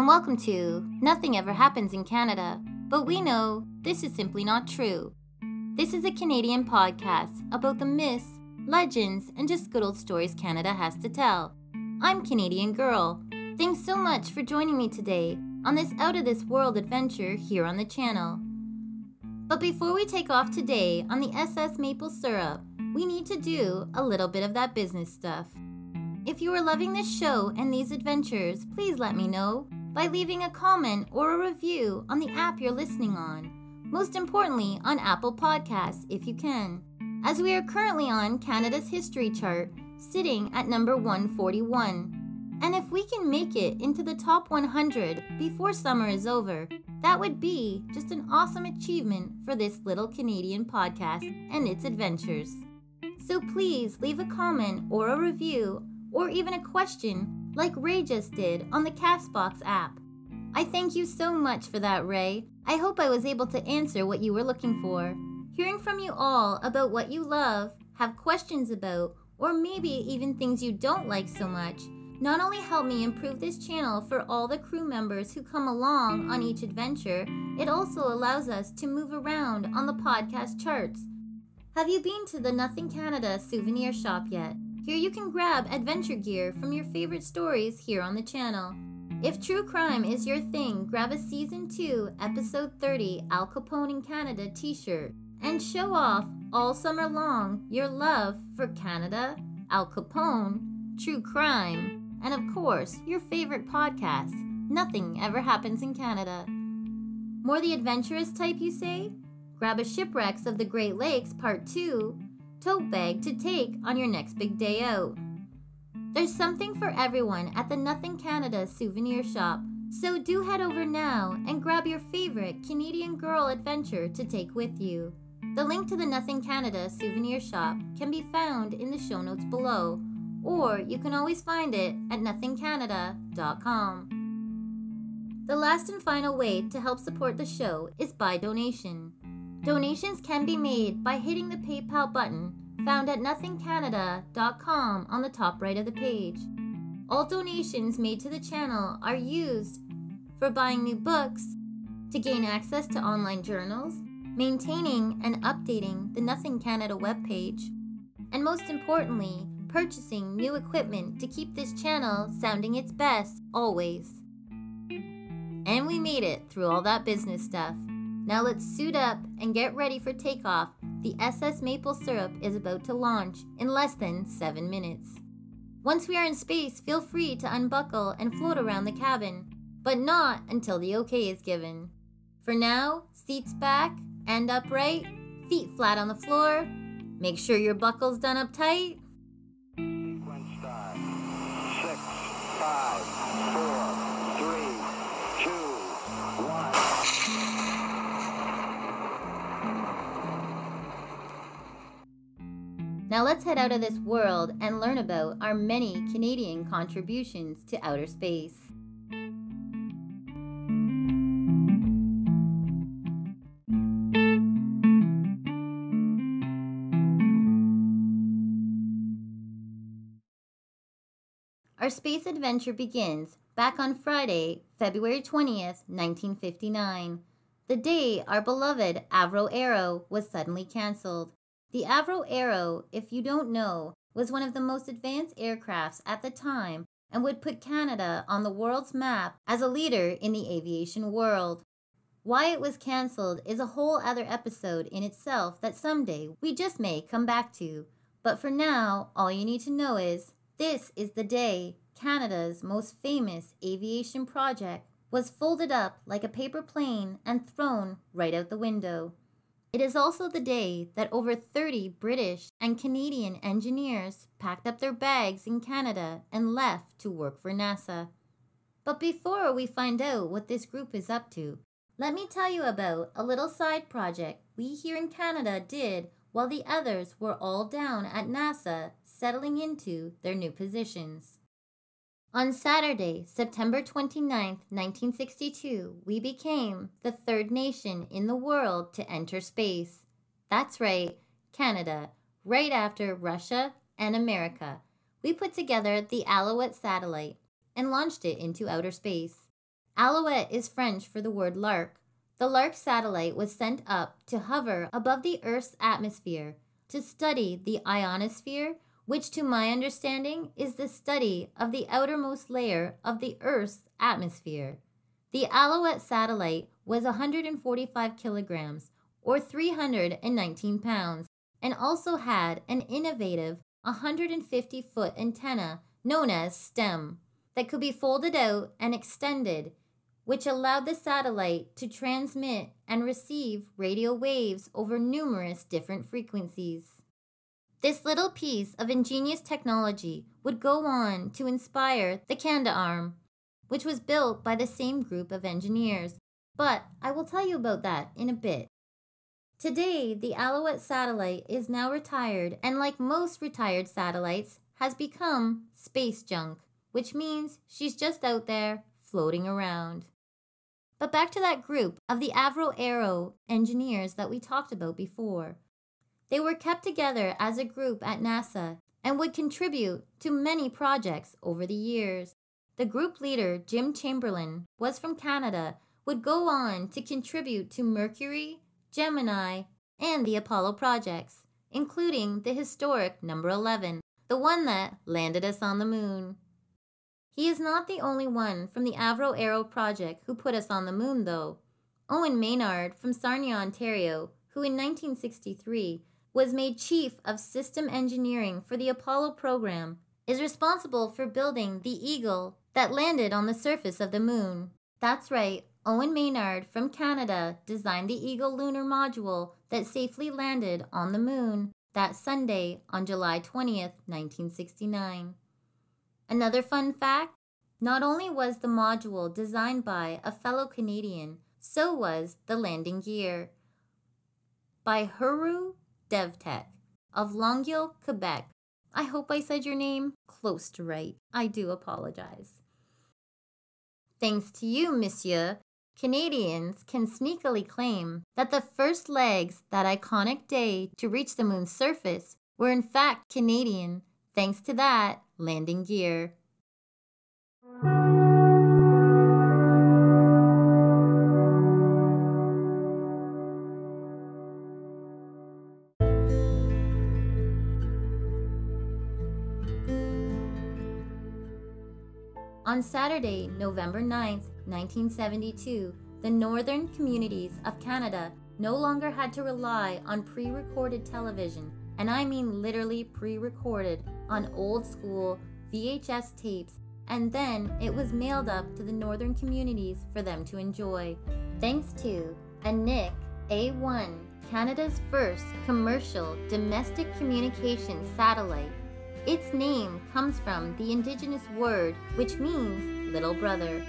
and welcome to Nothing Ever Happens in Canada, but we know this is simply not true. This is a Canadian podcast about the myths, legends, and just good old stories Canada has to tell. I'm Canadian Girl. Thanks so much for joining me today on this out-of-this-world adventure here on the channel. But before we take off today on the SS Maple Syrup, we need to do a little bit of that business stuff. If you are loving this show and these adventures, please let me know by leaving a comment or a review on the app you're listening on. Most importantly, on Apple Podcasts if you can, as we are currently on Canada's history chart, sitting at number 141. And if we can make it into the top 100 before summer is over, that would be just an awesome achievement for this little Canadian podcast and its adventures. So please leave a comment or a review or even a question like Ray just did on the CastBox app. I thank you so much for that, Ray. I hope I was able to answer what you were looking for. Hearing from you all about what you love, have questions about, or maybe even things you don't like so much, not only help me improve this channel for all the crew members who come along on each adventure, it also allows us to move around on the podcast charts. Have you been to the Nothing Canada souvenir shop yet? Here you can grab adventure gear from your favorite stories here on the channel. If true crime is your thing, grab a Season 2, Episode 30 Al Capone in Canada t-shirt and show off all summer long your love for Canada, Al Capone, true crime, and of course, your favorite podcast, Nothing Ever Happens in Canada. More the adventurous type, you say? Grab a Shipwrecks of the Great Lakes Part 2 tote bag to take on your next big day out. There's something for everyone at the Nothing Canada souvenir shop, so do head over now and grab your favorite Canadian Girl adventure to take with you. The link to the Nothing Canada souvenir shop can be found in the show notes below, or you can always find it at nothingcanada.com. The last and final way to help support the show is by donation. Donations can be made by hitting the PayPal button found at nothingcanada.com on the top right of the page. All donations made to the channel are used for buying new books, to gain access to online journals, maintaining and updating the Nothing Canada webpage, and most importantly, purchasing new equipment to keep this channel sounding its best always. And we made it through all that business stuff. Now let's suit up and get ready for takeoff. The SS Maple Syrup is about to launch in less than 7 minutes. Once we are in space, feel free to unbuckle and float around the cabin, but not until the okay is given. For now, seats back and upright, feet flat on the floor. Make sure your buckle's done up tight. Sequence start. 6, 5, 4, 3, 2, 1. Now let's head out of this world and learn about our many Canadian contributions to outer space. Our space adventure begins back on Friday, February 20th, 1959, the day our beloved Avro Arrow was suddenly canceled. The Avro Arrow, if you don't know, was one of the most advanced aircrafts at the time and would put Canada on the world's map as a leader in the aviation world. Why it was canceled is a whole other episode in itself that someday we just may come back to. But for now, all you need to know is, this is the day Canada's most famous aviation project was folded up like a paper plane and thrown right out the window. It is also the day that over 30 British and Canadian engineers packed up their bags in Canada and left to work for NASA. But before we find out what this group is up to, let me tell you about a little side project we here in Canada did while the others were all down at NASA settling into their new positions. On Saturday, September 29, 1962, we became the third nation in the world to enter space. That's right, Canada, right after Russia and America. We put together the Alouette satellite and launched it into outer space. Alouette is French for the word lark. The Lark satellite was sent up to hover above the Earth's atmosphere to study the ionosphere, which to my understanding is the study of the outermost layer of the Earth's atmosphere. The Alouette satellite was 145 kilograms, or 319 pounds, and also had an innovative 150-foot antenna known as STEM that could be folded out and extended, which allowed the satellite to transmit and receive radio waves over numerous different frequencies. This little piece of ingenious technology would go on to inspire the Canadarm, which was built by the same group of engineers, but I will tell you about that in a bit. Today, the Alouette satellite is now retired, and like most retired satellites, has become space junk, which means she's just out there floating around. But back to that group of the Avro Arrow engineers that we talked about before. They were kept together as a group at NASA and would contribute to many projects over the years. The group leader, Jim Chamberlain, was from Canada, would go on to contribute to Mercury, Gemini, and the Apollo projects, including the historic number 11, the one that landed us on the moon. He is not the only one from the Avro Arrow project who put us on the moon, though. Owen Maynard from Sarnia, Ontario, who in 1963 was made Chief of System Engineering for the Apollo program, is responsible for building the Eagle that landed on the surface of the moon. That's right, Owen Maynard from Canada designed the Eagle lunar module that safely landed on the moon that Sunday on July 20th, 1969. Another fun fact, not only was the module designed by a fellow Canadian, so was the landing gear by Huru DevTech of Longueuil, Quebec. I hope I said your name close to right. I do apologize. Thanks to you, monsieur, Canadians can sneakily claim that the first legs that iconic day to reach the moon's surface were in fact Canadian, thanks to that landing gear. On Saturday, November 9th, 1972, the northern communities of Canada no longer had to rely on pre-recorded television, and I mean literally pre-recorded on old school VHS tapes, and then it was mailed up to the northern communities for them to enjoy. Thanks to a NIC A1, Canada's first commercial domestic communications satellite. Its name comes from the Indigenous word which means little brother.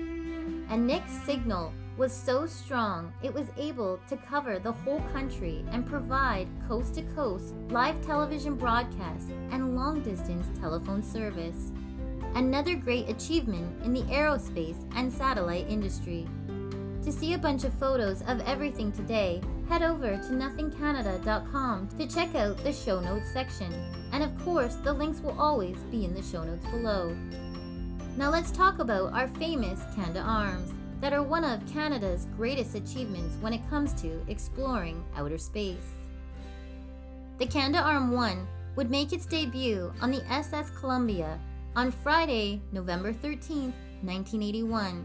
A NIC signal was so strong it was able to cover the whole country and provide coast-to-coast live television broadcasts and long-distance telephone service. Another great achievement in the aerospace and satellite industry. To see a bunch of photos of everything today, head over to nothingcanada.com to check out the show notes section. And of course, the links will always be in the show notes below. Now let's talk about our famous Canadarms that are one of Canada's greatest achievements when it comes to exploring outer space. The Canadarm1 would make its debut on the SS Columbia on Friday, November 13th, 1981.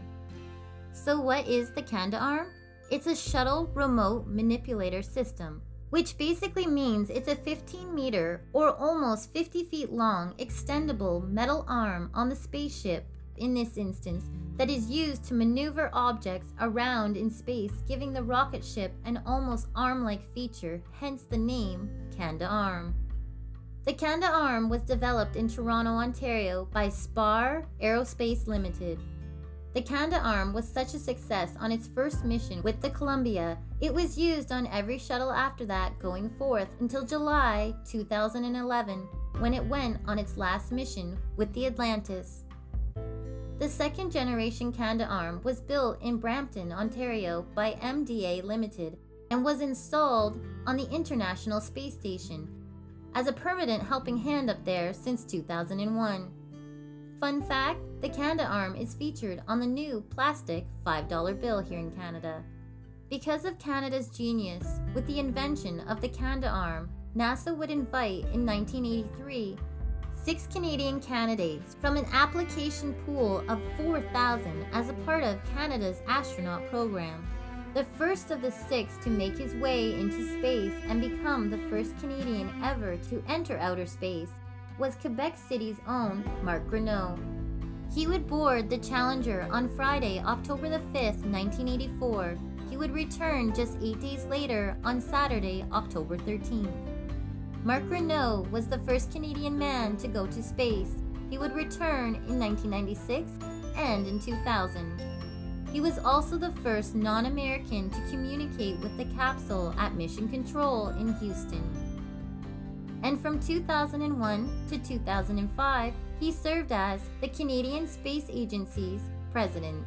So what is the Canadarm? It's a shuttle remote manipulator system, which basically means it's a 15-meter or almost 50 feet long extendable metal arm on the spaceship, in this instance, that is used to maneuver objects around in space, giving the rocket ship an almost arm-like feature, hence the name Canadarm. The Canadarm was developed in Toronto, Ontario by Spar Aerospace Limited. The Canadarm was such a success on its first mission with the Columbia, it was used on every shuttle after that going forth until July 2011, when it went on its last mission with the Atlantis. The second generation Canadarm was built in Brampton, Ontario by MDA Limited and was installed on the International Space Station as a permanent helping hand up there since 2001. Fun fact, the Canadarm is featured on the new plastic $5 bill here in Canada. Because of Canada's genius with the invention of the Canadarm, NASA would invite in 1983 6 Canadian candidates from an application pool of 4,000 as a part of Canada's astronaut program. The first of the 6 to make his way into space and become the first Canadian ever to enter outer space was Quebec City's own Marc Greneau. He would board the Challenger on Friday, October the 5th, 1984. He would return just 8 days later on Saturday, October 13th. Marc Greneau was the first Canadian man to go to space. He would return in 1996 and in 2000. He was also the first non-American to communicate with the capsule at Mission Control in Houston. And from 2001 to 2005, he served as the Canadian Space Agency's president.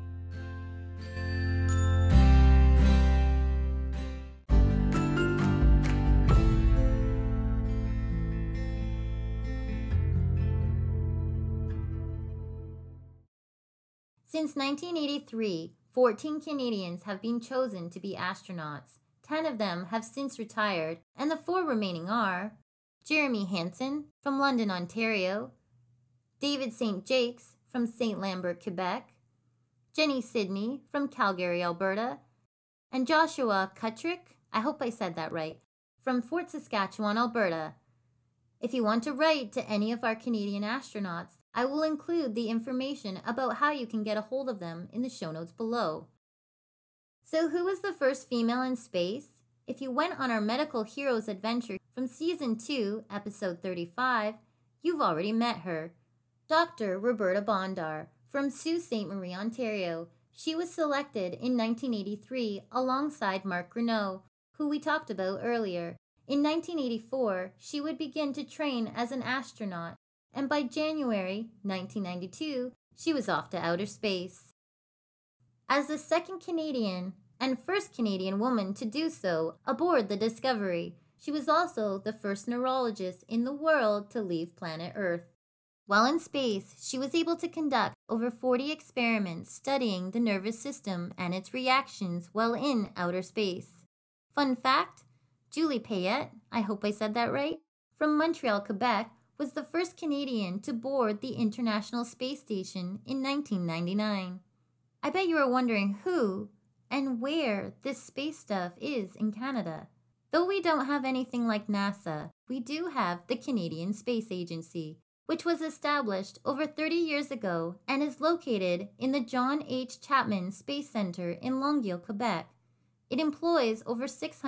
Since 1983, 14 Canadians have been chosen to be astronauts. 10 of them have since retired, and the 4 remaining are Jeremy Hansen from London, Ontario, David St. Jakes from St. Lambert, Quebec, Jenny Sidney from Calgary, Alberta, and Joshua Kutrick, I hope I said that right, from Fort Saskatchewan, Alberta. If you want to write to any of our Canadian astronauts, I will include the information about how you can get a hold of them in the show notes below. So who was the first female in space? If you went on our Medical Heroes adventure from Season 2, Episode 35, you've already met her. Dr. Roberta Bondar from Sault Ste. Marie, Ontario. She was selected in 1983 alongside Marc Greneau, who we talked about earlier. In 1984, she would begin to train as an astronaut, and by January 1992, she was off to outer space. As the second Canadian and first Canadian woman to do so aboard the Discovery, she was also the first neurologist in the world to leave planet Earth. While in space, she was able to conduct over 40 experiments studying the nervous system and its reactions while in outer space. Fun fact, Julie Payette, I hope I said that right, from Montreal, Quebec, was the first Canadian to board the International Space Station in 1999. I bet you are wondering who and where this space stuff is in Canada. Though we don't have anything like NASA, we do have the Canadian Space Agency, which was established over 30 years ago and is located in the John H. Chapman Space Center in Longueuil, Quebec. It employs over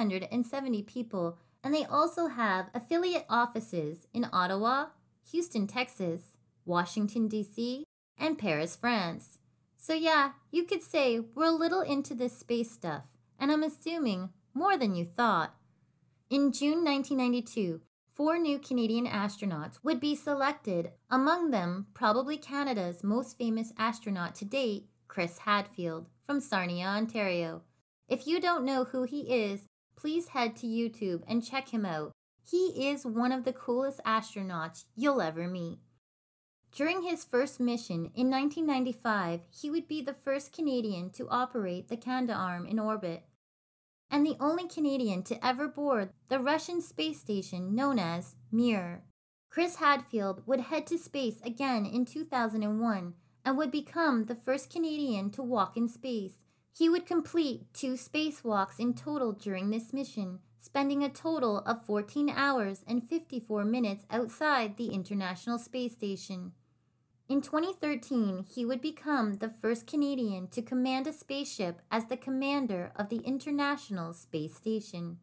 670 people, and they also have affiliate offices in Ottawa, Houston, Texas, Washington, D.C., and Paris, France. So yeah, you could say we're a little into this space stuff, and I'm assuming more than you thought. In June 1992, 4 new Canadian astronauts would be selected, among them probably Canada's most famous astronaut to date, Chris Hadfield, from Sarnia, Ontario. If you don't know who he is, please head to YouTube and check him out. He is one of the coolest astronauts you'll ever meet. During his first mission in 1995, he would be the first Canadian to operate the Canadarm in orbit, and the only Canadian to ever board the Russian space station known as Mir. Chris Hadfield would head to space again in 2001 and would become the first Canadian to walk in space. He would complete 2 spacewalks in total during this mission, spending a total of 14 hours and 54 minutes outside the International Space Station. In 2013, he would become the first Canadian to command a spaceship as the commander of the International Space Station.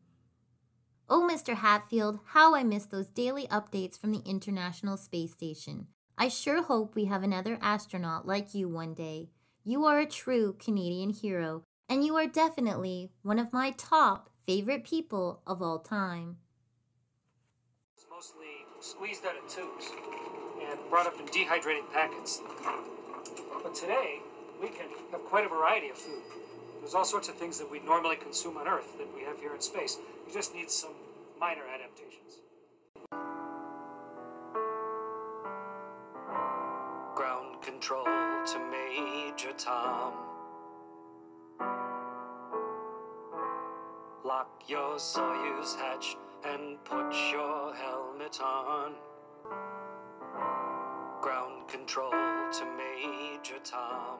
Oh, Mr. Hadfield, how I miss those daily updates from the International Space Station. I sure hope we have another astronaut like you one day. You are a true Canadian hero, and you are definitely one of my top favorite people of all time. It's mostly squeezed out of tubes and brought up in dehydrated packets. But today, we can have quite a variety of food. There's all sorts of things that we normally consume on Earth that we have here in space. We just need some minor adaptations. Ground control to Major Tom. Lock your Soyuz hatch and put your helmet on. Ground control to Major Tom.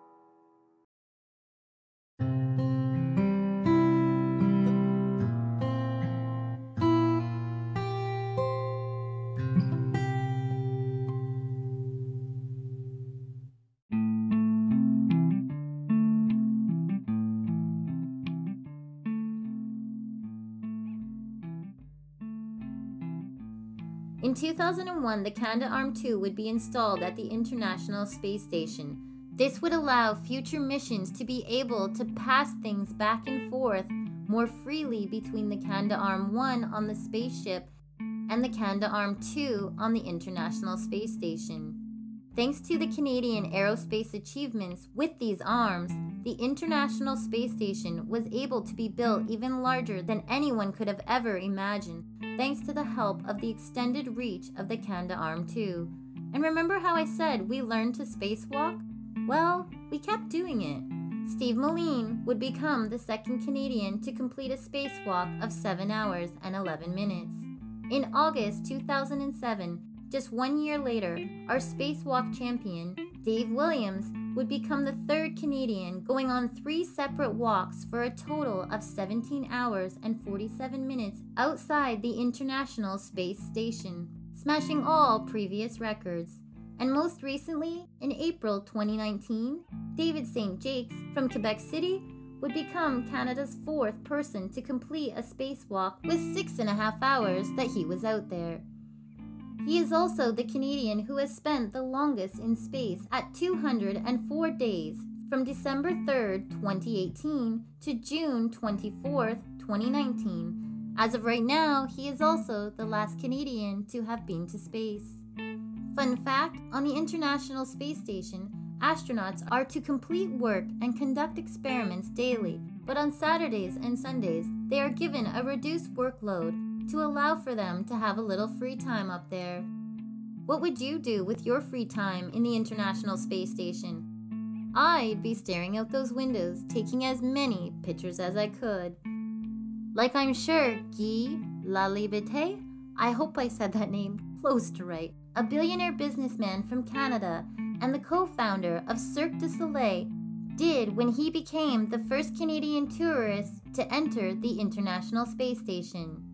In 2001, the Canadarm2 would be installed at the International Space Station. This would allow future missions to be able to pass things back and forth more freely between the Canadarm1 on the spaceship and the Canadarm2 on the International Space Station. Thanks to the Canadian aerospace achievements with these arms, the International Space Station was able to be built even larger than anyone could have ever imagined, thanks to the help of the extended reach of the Canadarm2. And remember how I said we learned to spacewalk? Well, we kept doing it. Steve Moline would become the second Canadian to complete a spacewalk of 7 hours and 11 minutes. In August 2007, just 1 year later, our spacewalk champion, Dave Williams, would become the third Canadian, going on 3 separate walks for a total of 17 hours and 47 minutes outside the International Space Station, smashing all previous records. And most recently, in April 2019, David St. Jakes from Quebec City would become Canada's 4th person to complete a spacewalk with 6.5 hours that he was out there. He is also the Canadian who has spent the longest in space at 204 days, from December 3rd, 2018 to June 24th, 2019. As of right now, he is also the last Canadian to have been to space. Fun fact, on the International Space Station, astronauts are to complete work and conduct experiments daily, but on Saturdays and Sundays, they are given a reduced workload to allow for them to have a little free time up there. What would you do with your free time in the International Space Station? I'd be staring out those windows, taking as many pictures as I could. Like I'm sure Guy Laliberte, I hope I said that name close to right, a billionaire businessman from Canada and the co-founder of Cirque du Soleil, did when he became the first Canadian tourist to enter the International Space Station.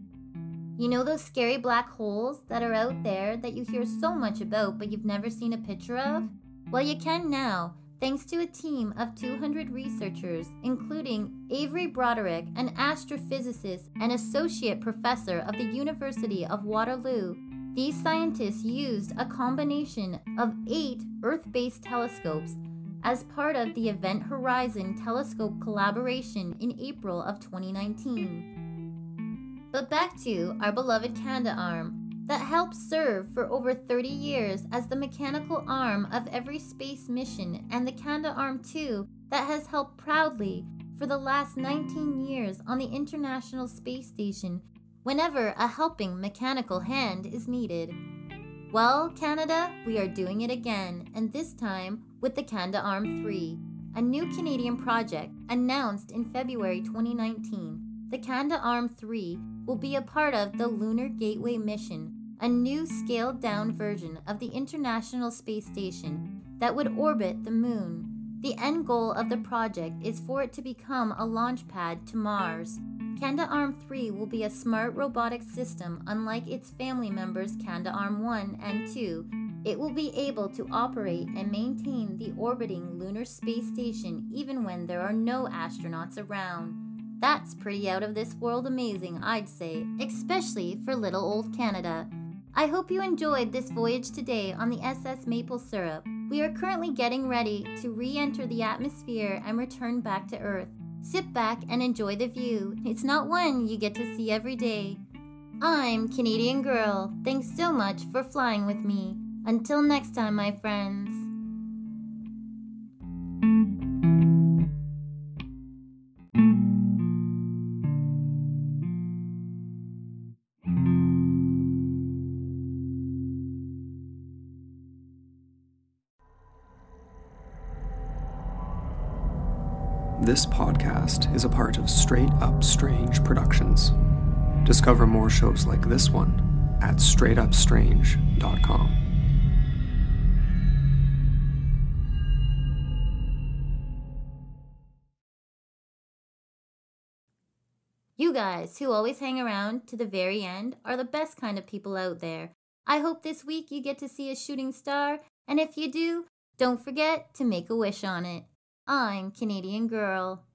You know those scary black holes that are out there that you hear so much about but you've never seen a picture of? Well, you can now, thanks to a team of 200 researchers, including Avery Broderick, an astrophysicist and associate professor of the University of Waterloo. These scientists used a combination of 8 Earth-based telescopes as part of the Event Horizon Telescope collaboration in April of 2019. But back to our beloved Canadarm that helped serve for over 30 years as the mechanical arm of every space mission, and the Canadarm2 that has helped proudly for the last 19 years on the International Space Station whenever a helping mechanical hand is needed. Well, Canada, we are doing it again, and this time with the Canadarm3, a new Canadian project announced in February 2019. The Canadarm3 will be a part of the Lunar Gateway mission, a new scaled-down version of the International Space Station that would orbit the Moon. The end goal of the project is for it to become a launch pad to Mars. Canadarm3 will be a smart robotic system unlike its family members Canadarm1 and 2. It will be able to operate and maintain the orbiting lunar space station even when there are no astronauts around. That's pretty out of this world amazing, I'd say, especially for little old Canada. I hope you enjoyed this voyage today on the SS Maple Syrup. We are currently getting ready to re-enter the atmosphere and return back to Earth. Sit back and enjoy the view. It's not one you get to see every day. I'm Canadian Girl. Thanks so much for flying with me. Until next time, my friends. This podcast is a part of Straight Up Strange Productions. Discover more shows like this one at straightupstrange.com. You guys who always hang around to the very end are the best kind of people out there. I hope this week you get to see a shooting star, and if you do, don't forget to make a wish on it. I'm Canadian Girl.